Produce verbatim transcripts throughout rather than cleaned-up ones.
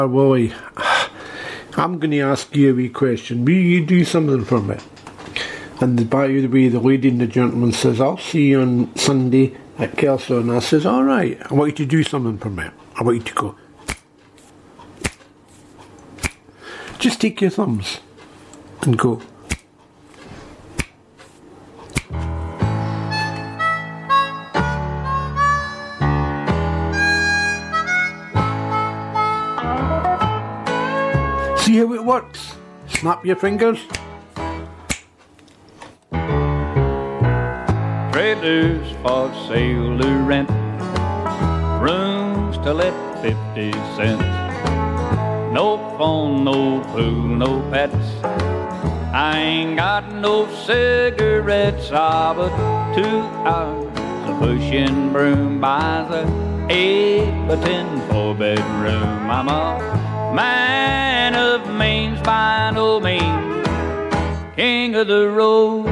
Willie, I'm going to ask you a wee question. Will you do something for me? And by the way, the lady and the gentleman says, I'll see you on Sunday at Kelso. And I says, all right, I want you to do something for me. I want you to go. Just take your thumbs and go. See how it works? Snap your fingers. Trailers for sale to rent, rooms to let fifty cents. No phone, no pool, no pets. I ain't got no cigarettes, ah, but two hours of pushing broom buys a eight by ten four bedroom. I'm a man of means by no means, king of the road.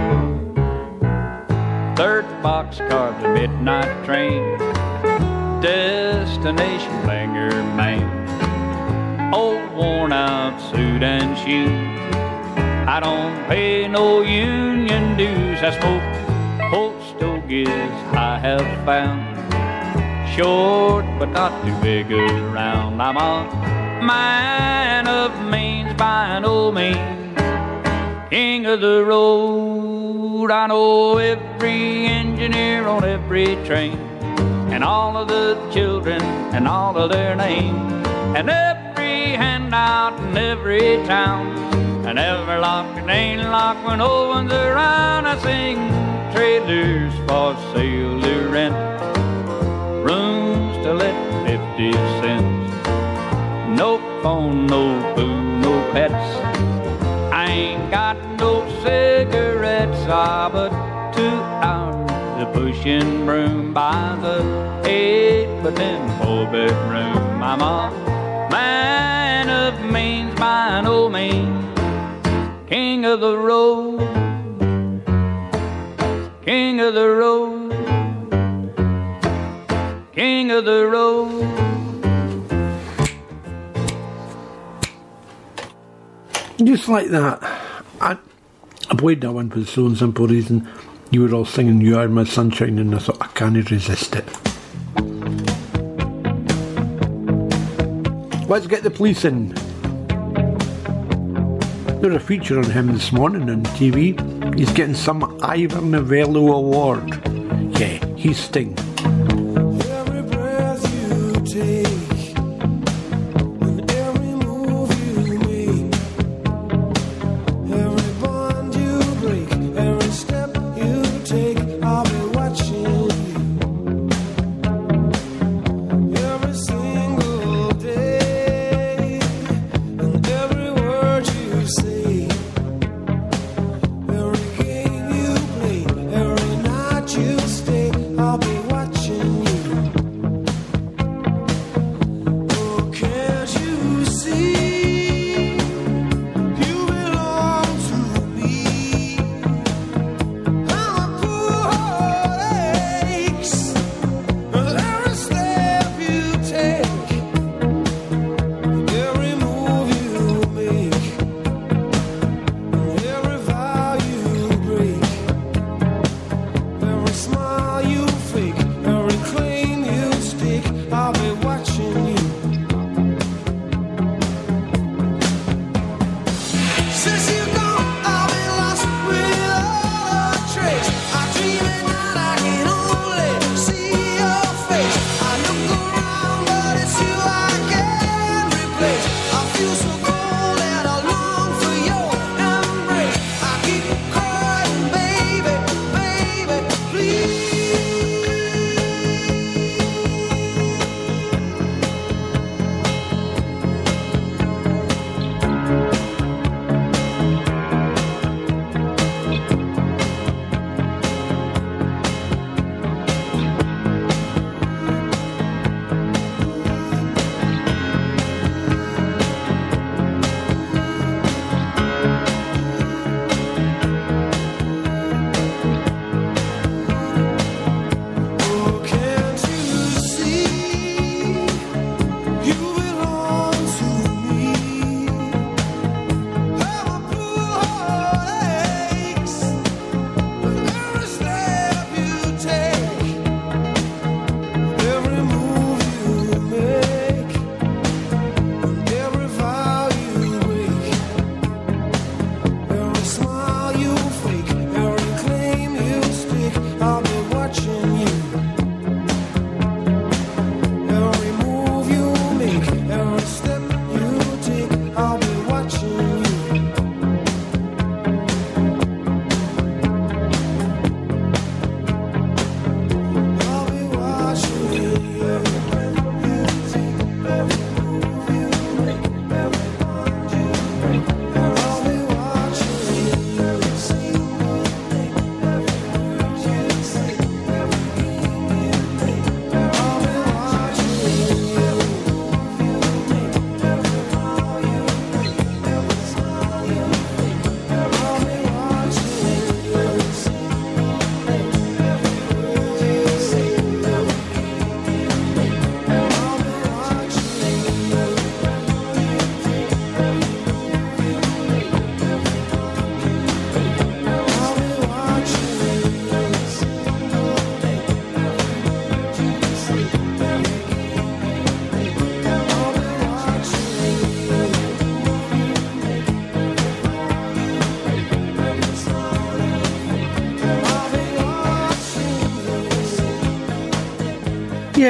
Third boxcar, the midnight train, destination Bangor, Maine. Old worn out suit and shoes, I don't pay no union dues. I smoke old stogies I have found, short but not too big around. I'm a man of means by no means, king of the road. I know every engineer on every train, and all of the children and all of their names, and every handout in every town, and every lock and ain't locked when no one's around. I sing trailers for sale to rent, rooms to let fifty cents. No phone, no food, no pets. I ain't got no cigarettes, ah, but two hours of pushing broom by the eight by ten four bedroom. I'm a man of means by no means, king of the road, king of the road, king of the road. Just like that. I, I played that one for the sole and simple reason you were all singing You Are My Sunshine, and I thought I can't resist it. Let's get the police in. There's a feature on him this morning on T V. He's getting some Ivor Novello award. Yeah, he's Sting. Every breath you take and every move you make, every bond you break, every step you take, I'll be watching you every single day, and every word you say, every game you play, every night you stay, I'll be watching.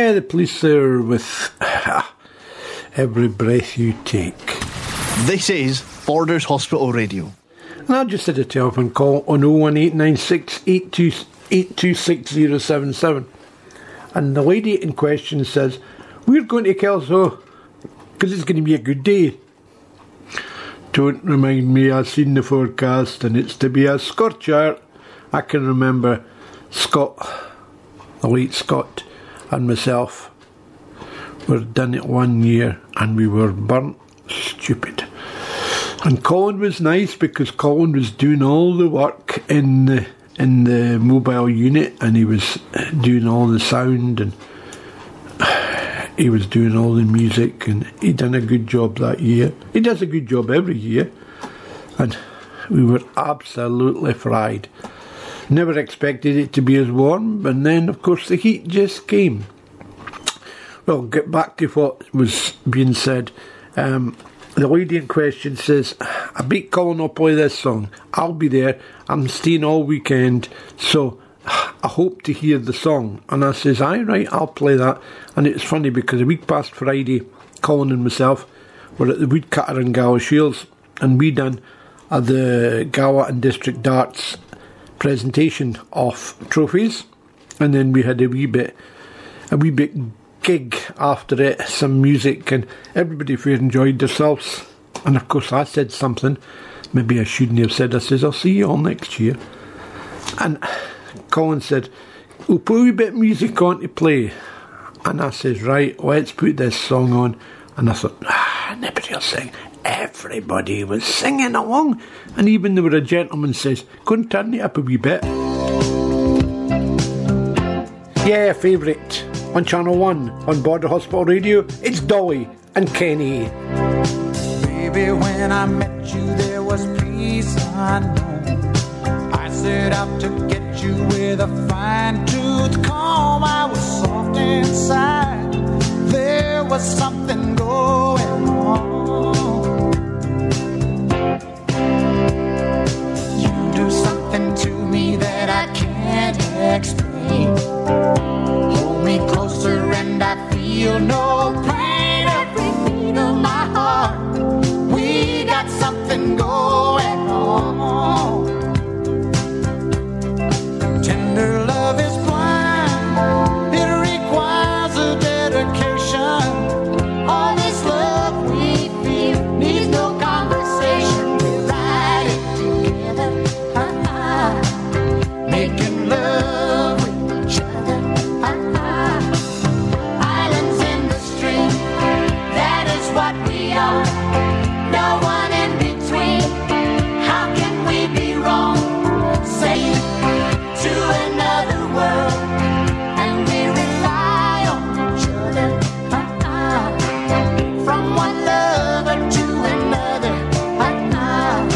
Yeah, the police there with Every Breath You Take. This is Borders Hospital Radio. And I just had a telephone call on oh one eight nine six, eight two six oh seven seven. And the lady in question says, we're going to Kelso because it's going to be a good day. Don't remind me, I've seen the forecast and it's to be a scorcher. I can remember Scott, the late Scott, and myself were done it one year and we were burnt stupid. And Colin was nice because Colin was doing all the work in the in the mobile unit, and he was doing all the sound, and he was doing all the music, and he done a good job that year. He does a good job every year, and we were absolutely fried. Never expected it to be as warm, and then of course the heat just came. Well, get back to what was being said. Um, the lady in question says, I bet Colin will play this song. I'll be there. I'm staying all weekend, so I hope to hear the song. And I says, aye, right, I'll play that. And it's funny because a week past Friday, Colin and myself were at the Woodcutter in Gala Shields, and we done uh, the Gala and District Darts presentation of trophies, and then we had a wee bit, a wee bit gig after it, some music, and everybody fair enjoyed themselves. And of course I said something, maybe I shouldn't have said, I says, I'll see you all next year. And Colin said, we'll put a wee bit of music on to play. And I says, right, let's put this song on. And I thought, ah, nobody will sing. Everybody was singing along, and even there were a gentleman says, go and turn it up a wee bit. Yeah, favourite on Channel one on Border Hospital Radio, it's Dolly and Kenny. Baby, when I met you there was peace unknown. I set out to get you with a fine-tooth comb. I was soft inside, there was something going on. You do something to me that I can't explain. Hold me closer and I feel no pain. Every beat of my heart, we got something going on. Tender love is blind, it requires a dedication. All this love we feel needs no conversation. We ride it together, uh-uh. Making love with each other, uh-uh. Islands in the stream, that is what we are. No one in between. How can we be wrong? Say to another world, and we rely on each other, uh-uh. From one lover to another, uh-uh.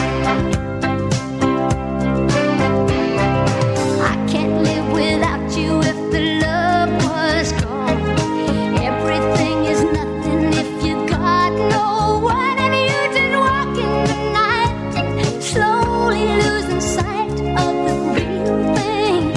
I can't live without you if the love was gone. Everything is nothing if you got no one, and you just walking the night, slowly losing sight of the real thing.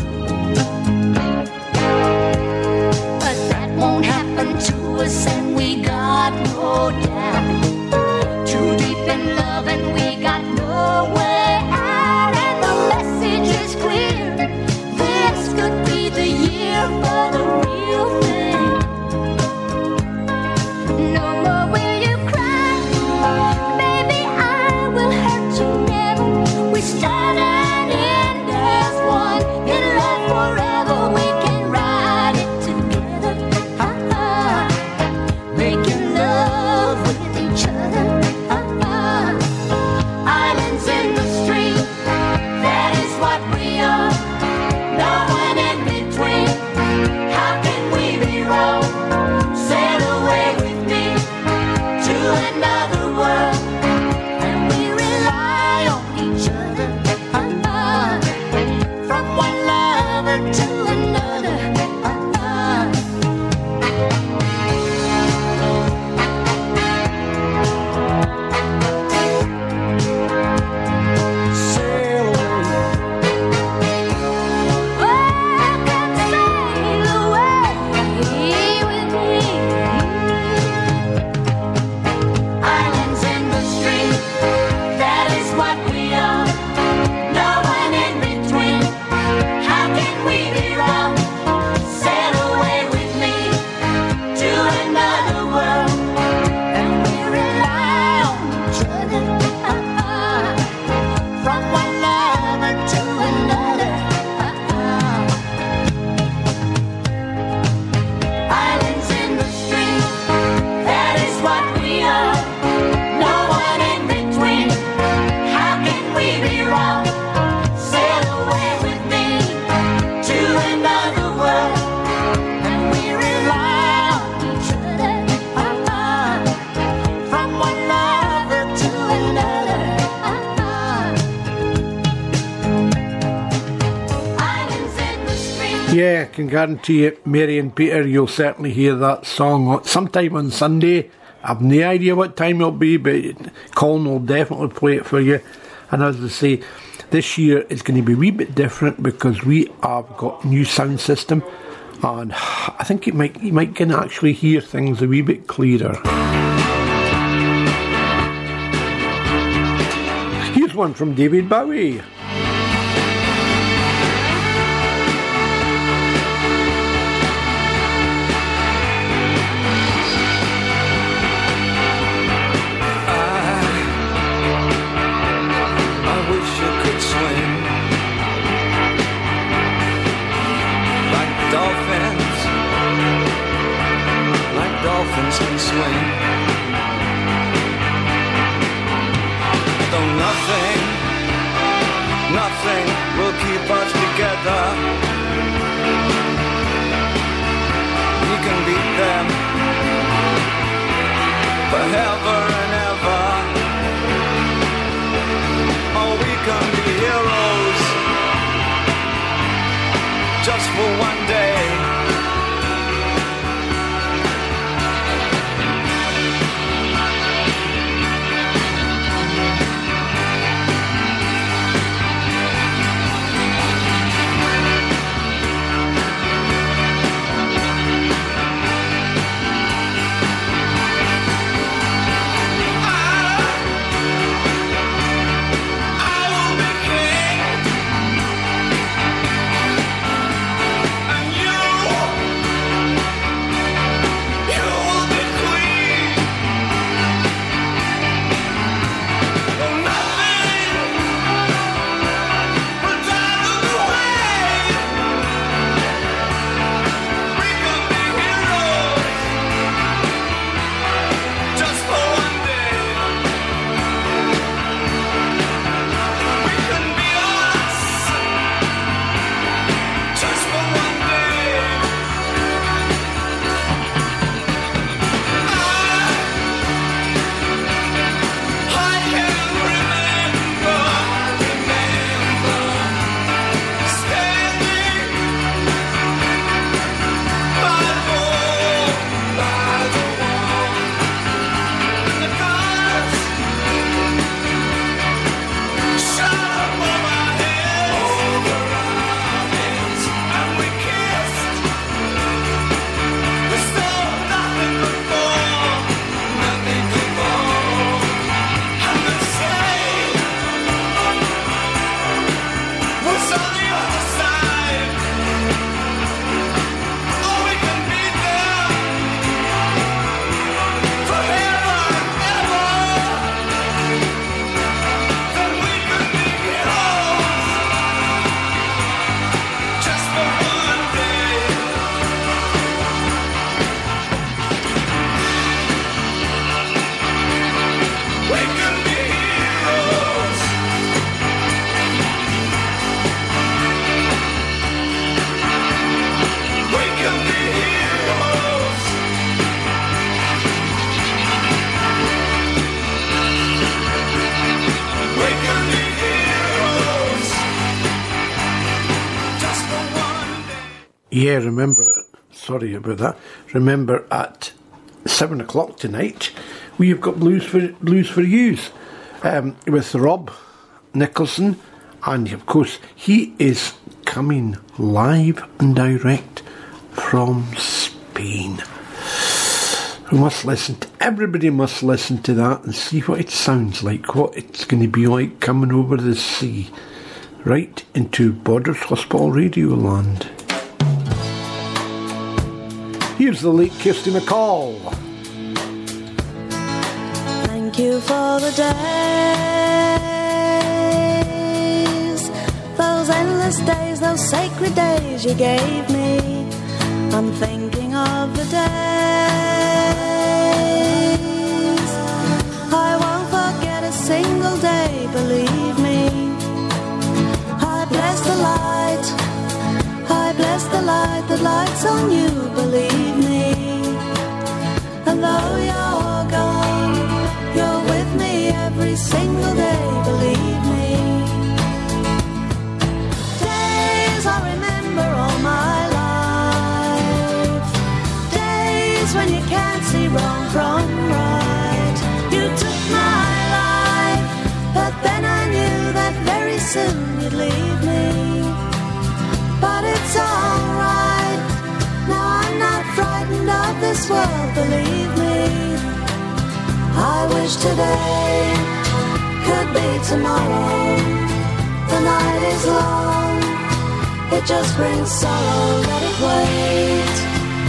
But that won't happen to us, and we got no doubt. Too deep in love, and we got no way out, and the message is clear. This could be the year for the real thing. No more will you cry, baby, I will hurt you never. We start and end as one, in love forever. We can ride it together, uh-uh. Making love with each other, uh-uh. Islands in the stream, that is what we are. No one in between. How can we be wrong? Sail away with me to another world, and we rely on each other, uh-uh. From one lover to another, uh-uh. Sail away. Oh, come sail away Yeah, I can guarantee it, Mary and Peter, you'll certainly hear that song sometime on Sunday. I've no idea what time it'll be, but Colin will definitely play it for you. And as I say, this year is going to be a wee bit different because we have got new sound system, and I think it might you might can actually hear things a wee bit clearer. Here's one from David Bowie. Dolphins can swing. Though nothing, nothing will keep us together. We can beat them forever and ever. Or we can be heroes just for one day. Yeah, remember, sorry about that, remember at seven o'clock tonight, we've got Blues for Blues for Yous um, with Rob Nicholson, and of course he is coming live and direct from Spain. We must listen to, everybody must listen to that and see what it sounds like, what it's going to be like coming over the sea, right into Borders Hospital Radio land. Here's the late Kirsty MacColl. Thank you for the days, those endless days, those sacred days you gave me. I'm thinking of the days I won't forget a single day, believe me. I bless the light, I bless the light that lights on you, believe me. And though you're gone, you're with me every single day, believe me. Days I remember all my life, this world, believe me. I wish today could be tomorrow. The night is long, it just brings sorrow, let it wait.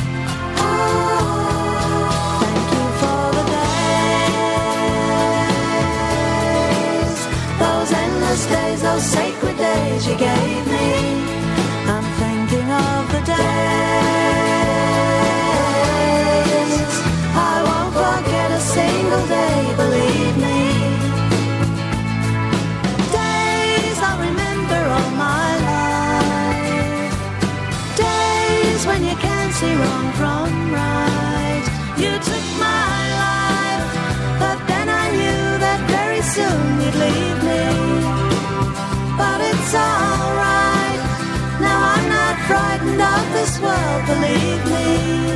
Ah, thank you for the days, those endless days, those sacred days you gave me. I'm thinking of the days I won't forget a single day, believe me. Days I'll remember all my life. Days when you can't see wrong from right. You took my life, but then I knew that very soon you'd leave me. But it's alright, now I'm not frightened of this world, believe me.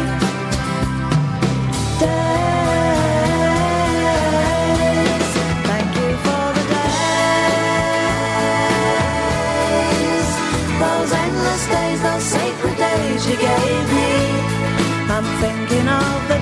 Days, thank you for the days, those endless days, those sacred days you gave me. I'm thinking of the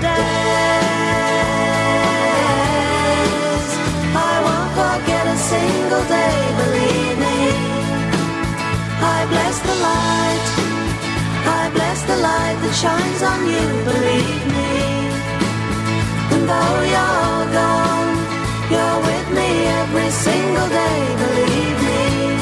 days I won't forget a single day, believe me. I bless the light, I bless the light that shines on you, believe me. And though you're gone, you're with me every single day, believe me.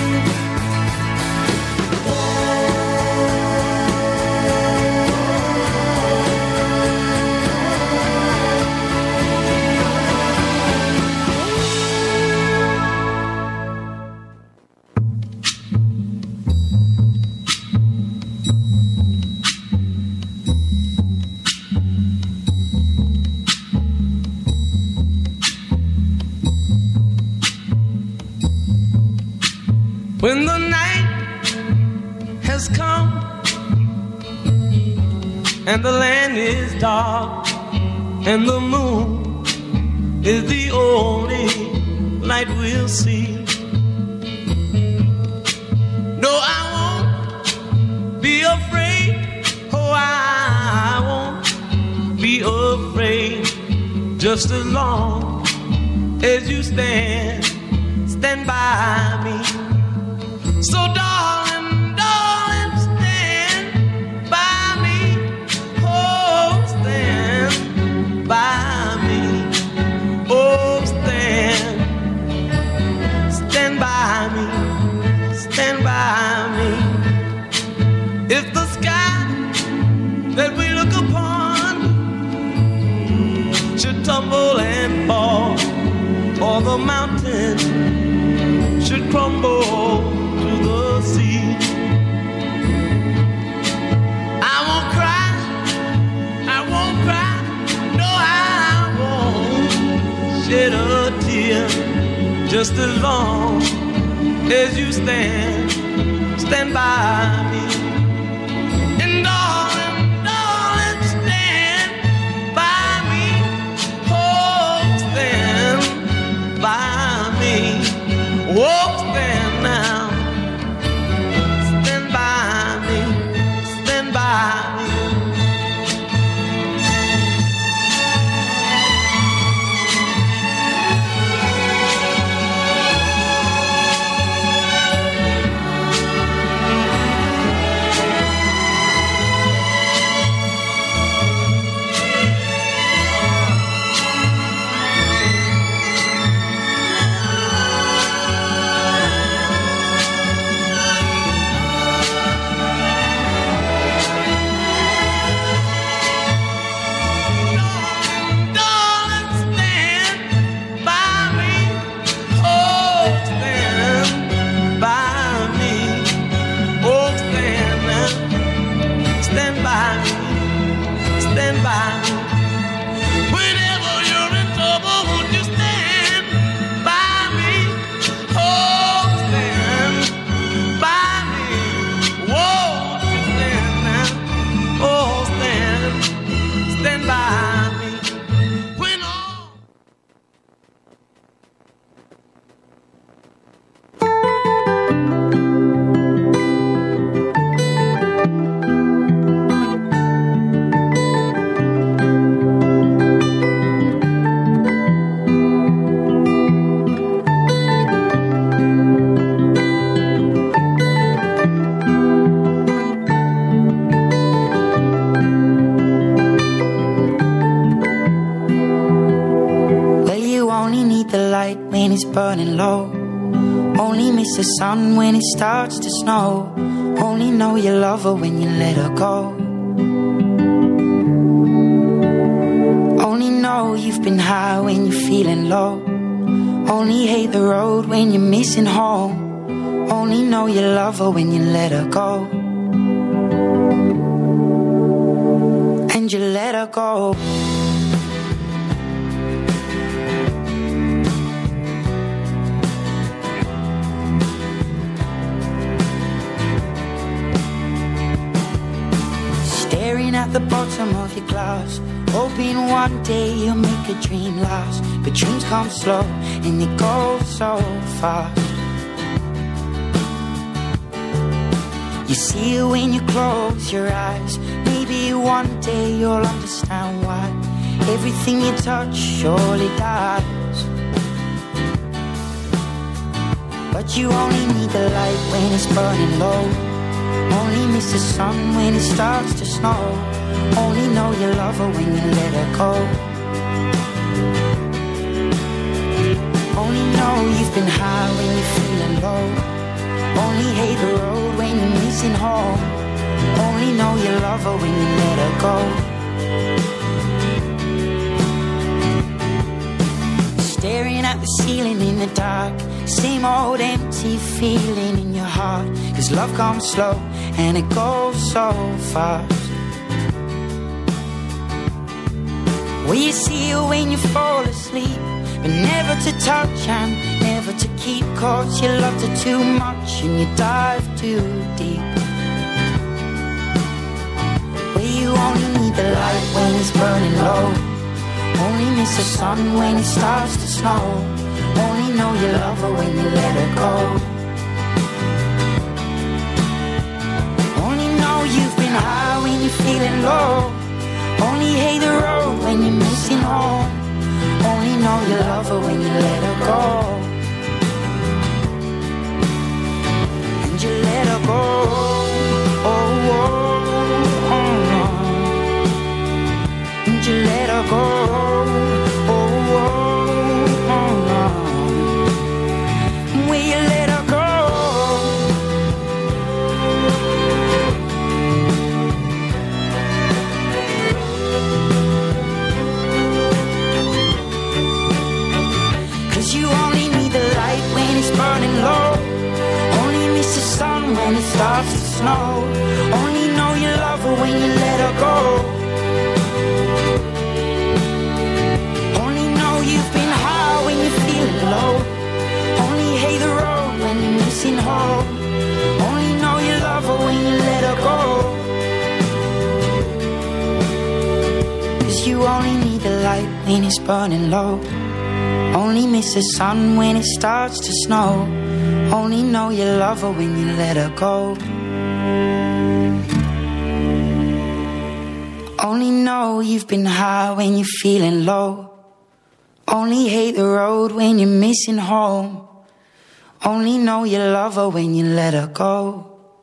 When the night has come and the land is dark and the moon is the only light we'll see. No, I won't be afraid. Oh, I won't be afraid. Just as long as you stand, stand by me. So darling, darling, stand by me. Oh, stand by me. Oh, stand, stand by me, stand by me. If the sky that we look upon should tumble and fall, or the mountain should crumble to the sea, I won't cry, I won't cry, no, I won't shed a tear. Just as long as you stand, stand by me. And darling, darling, stand by me. Oh, stand by me. Oh, stand now. Stand by me. Stand by me. need the light when it's burning low. Only miss the sun when it starts to snow. Only know you love her when you let her go. Only know you've been high when you're feeling low. Only hate the road when you're missing home. Only know you love her when you let her go. And you let her go. Staring at the bottom of your glass, hoping one day you'll make a dream last. But dreams come slow and they go so fast. You see it when you close your eyes. Maybe one day you'll understand why everything you touch surely dies. But you only need the light when it's burning low. Only miss the sun when it starts to snow. Only know you love her when you let her go. Only know you've been high when you're feeling low. Only hate the road when you're missing home. Only know you love her when you let her go. Staring at the ceiling in the dark, same old empty feeling in your heart. Cause love comes slow and it goes so fast. Well, you see it when you fall asleep, but never to touch and never to keep. Cause you loved her too much and you dive too deep. Well, you only need the light when it's burning low. Only miss the sun when it starts to snow. Only know you love her when you let her go. Only know you've been high when you're feeling low. Only hate the road when you're missing home. Only know you love her when you let her go. And you let her go. Oh, oh, oh, oh. And you let her go. Oh, oh, oh, oh. Will you let her go? Cause you only need the light when it's burning low. Only miss the sun when it starts to snow. Only know you love her when you let her go. Only know you've been high when you're feeling low. Only hate the road when you're missing home. Only know you love her when you let her go. Cause you only need the light when it's burning low. Only miss the sun when it starts to snow. Only know you love her when you let her go. Only know you've been high when you're feeling low. Only hate the road when you're missing home. Only know you love her when you let her go.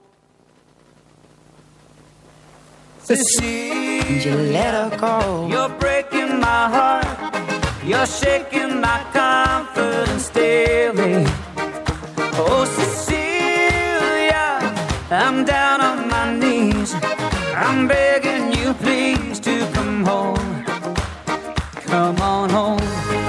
Cecile, And you let her go. you're breaking my heart. You're shaking my confidence daily. Oh, Cecilia, I'm down on my knees. I'm begging you, please, to come home. Come on home.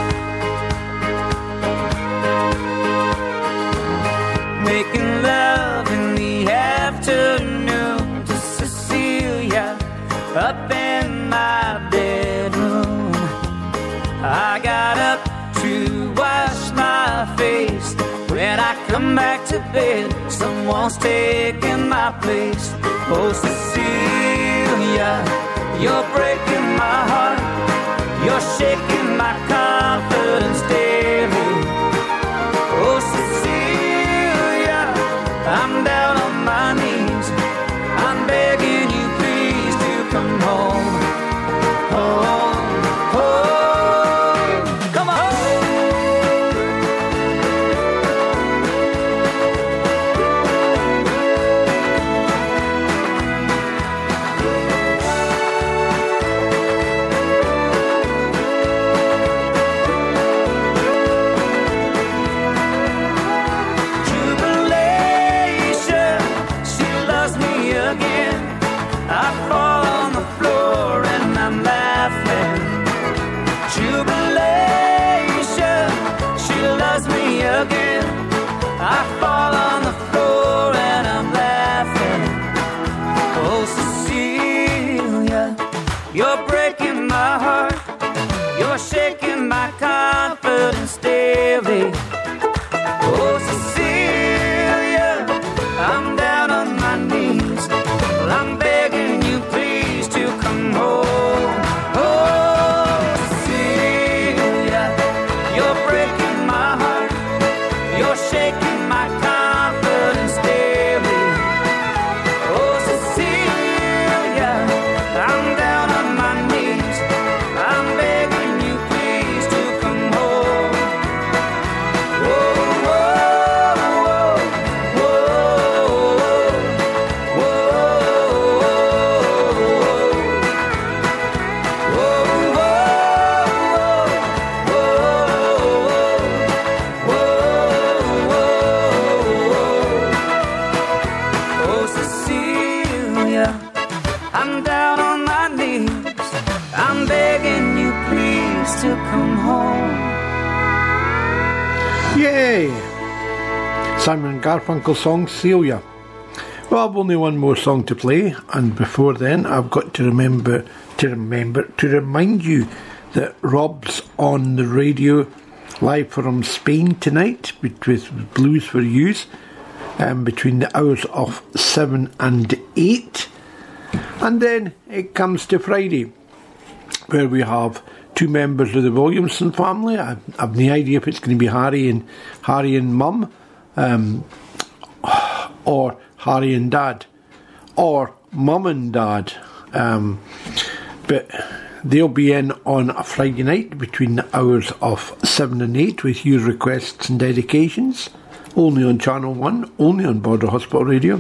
Making love in the afternoon to Cecilia up in my bedroom. I got up to wash my face. When I come back to bed, someone's taking my place. Oh, Cecilia, you're breaking my heart. You're shaking my confidence daily. Oh, Cecilia, I'm down on my knees. I'm begging you, please, to come home. Home, home. Come on. Yay! Simon and Garfunkel song, Celia. Well, I've only one more song to play, and before then I've got to remember, to remember, to remind you that Rob's on the radio live from Spain tonight with, with Blues for Yous um, between the hours of seven and eight. And then it comes to Friday, where we have two members of the Williamson family. I, I've no idea if it's going to be Harry and Harry and Mum, um, or Harry and Dad, or Mum and Dad. Um, but they'll be in on a Friday night between the hours of seven and eight with your requests and dedications. Only on Channel one, only on Border Hospital Radio.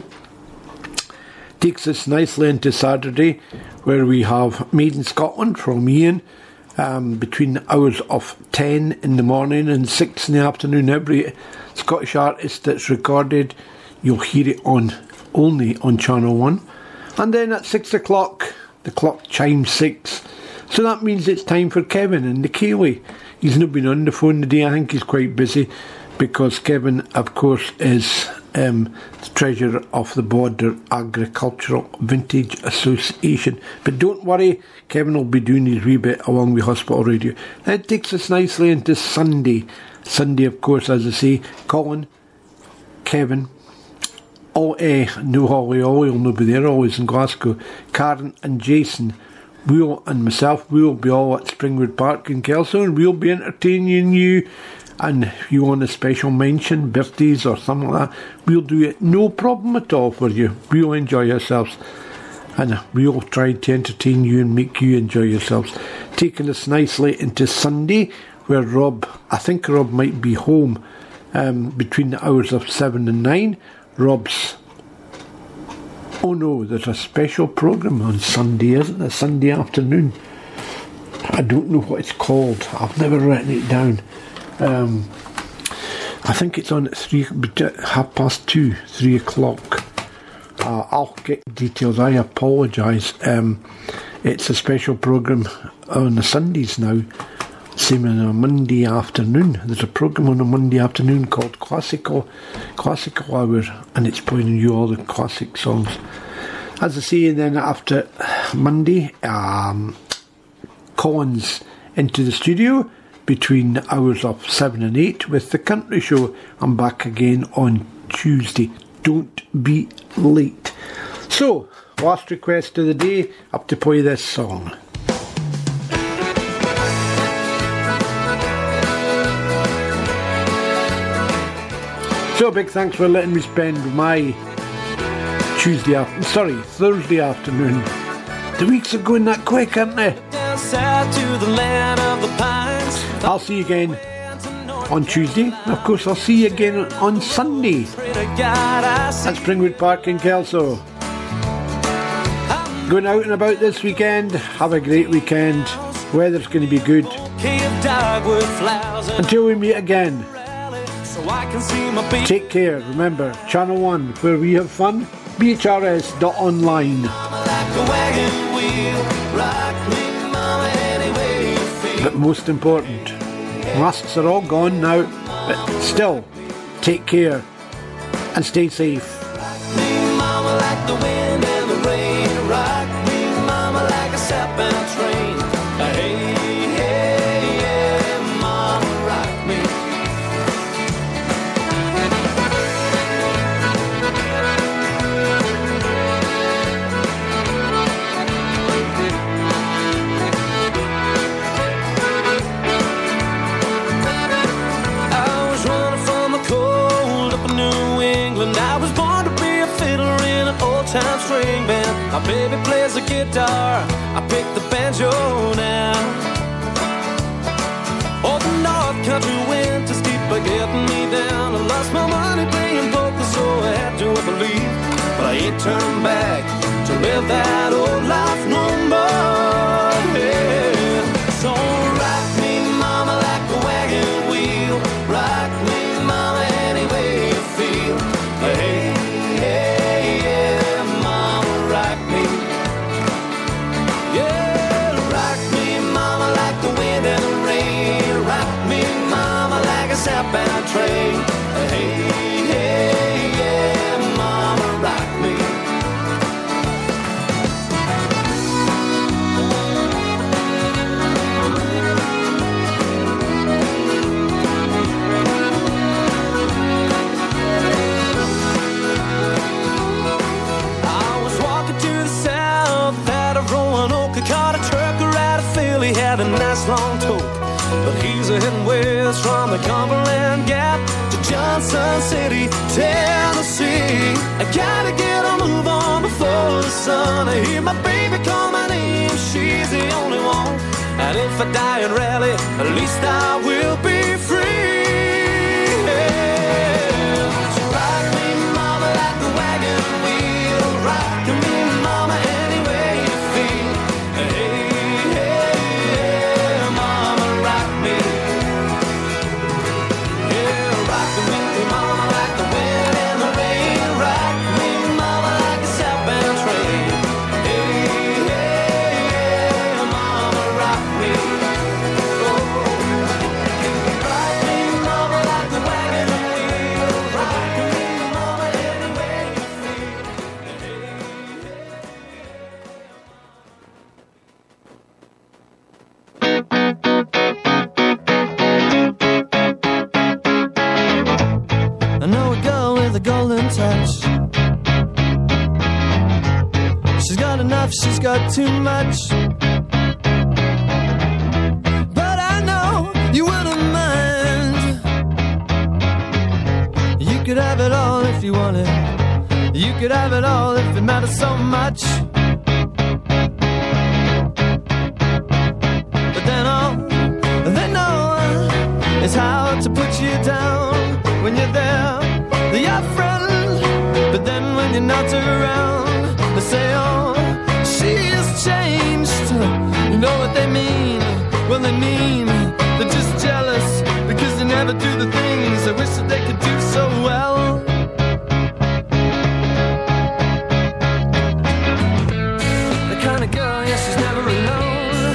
Takes us nicely into Saturday, where we have Made in Scotland from Ian um, between the hours of ten in the morning and six in the afternoon. Every Scottish artist that's recorded, you'll hear it on only on Channel one. And then at six o'clock, the clock chimes six. So that means it's time for Kevin and the Keeley. He's not been on the phone today. I think he's quite busy because Kevin, of course, is um, the treasurer of the Border Agricultural Vintage Association. But don't worry, Kevin will be doing his wee bit along with Hospital Radio. That takes us nicely into Sunday. Sunday, of course, as I say, Colin, Kevin, oh, eh, no Holly, Ollie will not be there, always in Glasgow, Karen and Jason, Will and myself, we'll be all at Springwood Park in Kelso, and we'll be entertaining you. And if you want a special mention, birthdays or something like that, we'll do it, no problem at all for you. We'll enjoy yourselves, and we'll try to entertain you and make you enjoy yourselves. Taking us nicely into Sunday, where Rob, I think Rob might be home um, between the hours of seven and nine. Rob's, oh no, there's a special programme on Sunday, isn't there? Sunday afternoon. I don't know what it's called. I've never written it down. Um, I think it's on at three, half past two, three o'clock. Uh, I'll get details. I apologise. Um, it's a special programme on the Sundays now. Same on a Monday afternoon. There's a programme on a Monday afternoon called Classical Classical Hour, and it's playing you all the classic songs. As I say, then after Monday, um, Colin's into the studio between the hours of seven and eight with the Country Show. I'm back again on Tuesday. Don't be late. So, last request of the day, up to play this song. So big thanks for letting me spend my Tuesday afternoon, sorry, Thursday afternoon. The weeks are going that quick, aren't they? Down south to the land of the pines. I'll see you again on Tuesday. And of course, I'll see you again on Sunday at Springwood Park in Kelso. Going out and about this weekend. Have a great weekend. Weather's going to be good. Until we meet again. Take care. Remember, Channel one, where we have fun. B H R S dot online. But most important, masks are all gone now, but still, take care and stay safe. Time string band, my baby plays the guitar, I pick the banjo now. Oh, the North Country winter steep by getting me down. I lost my money playing poker, so I had to believe. But I ain't turned back to live that old life no more. Yeah. So rock me, mama, like a wagon wheel. Rock me, mama, any way you feel. Hey. southbound train. Hey, hey, yeah, mama, rock me. I was walking to the south at a Roanoke. I caught a trucker out of Philly, had a nice long tote. But he's a heading west from the Cumberland Gap to Johnson City, Tennessee. I gotta get a move on before the sun. I hear my baby call my name, she's the only one. And if I die in Raleigh, at least I will be free. Yeah. So rock me, mama, like the wagon wheel. Rock me, mama, any way you feel. Hey, hey, yeah, mama, rock me. Yeah, rock me, mama, like the wind and the rain. Rock me, mama, like a southbound train. Hey, hey, yeah, mama, rock me. Oh, rock me, mama, like the wagon wheel. Rock me, mama, any way you feel. I know a girl with a golden touch. She's got enough, she's got too much. But I know you wouldn't mind. You could have it all if you wanted. You could have it all if it matters so much. But then all they know is how to put you down when you're there. They're your friend, but then when you're not around, they say, oh, she has changed. You know what they mean? Well, they mean they're just jealous because they never do the things they wish that they could do so well. The kind of girl, yeah, she's never alone.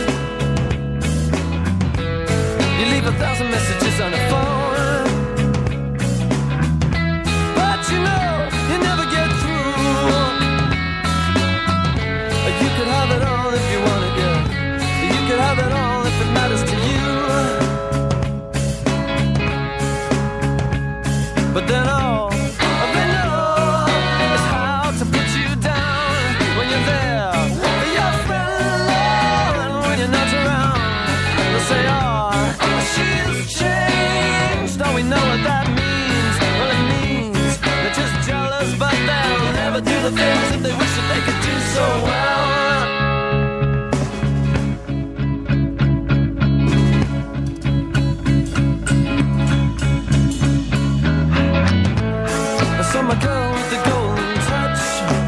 You leave a thousand messages on the phone. You know, you never get through. You could have it all if you wanted, girl. You could have it all if it matters to you. But then all they know is how to put you down when you're there. Your friend, and when you're not around, they'll say, oh, she's changed. Don't we know what that means? Well, it means they're just jealous, but they'll never do the things that they wish that they could do so well. I saw my girl with the golden touch.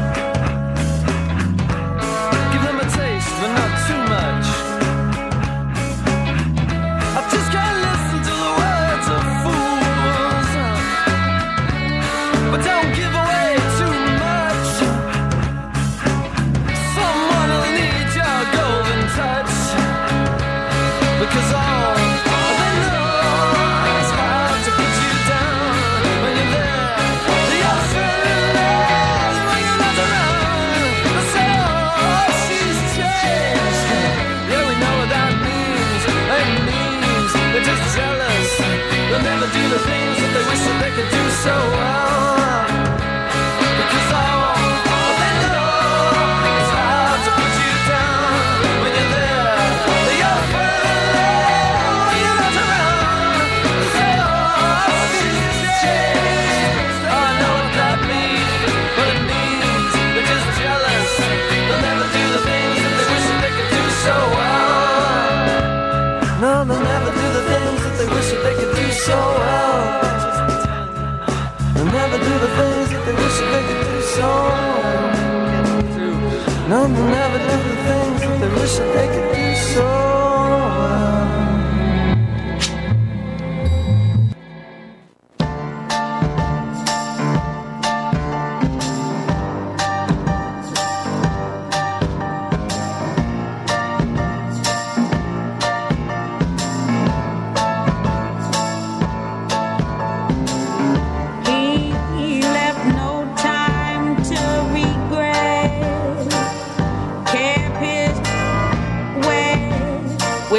Give them a taste, but not too much. I just can't listen to the words of fools. But don't give away too much. Someone will need your golden touch. Because all they know is how to put you down when you're there. Your friend, when you're not around, they say, oh, she's changed. Yeah, we know what that means. It means they're just jealous. They'll never do the things that they wish that they could do so well. Because all they know is how to put you down when you're there. Your friend, when you're not around, they say, oh, she's changed. Oh, I know what that means, but it means they're just jealous. They'll never do the things that they wish that they could do so well. No, they'll never do the things that they wish that they could do so well. They'll never do the things that they wish that they could do so well. No, they'll never do the things that they wish that they could do so well.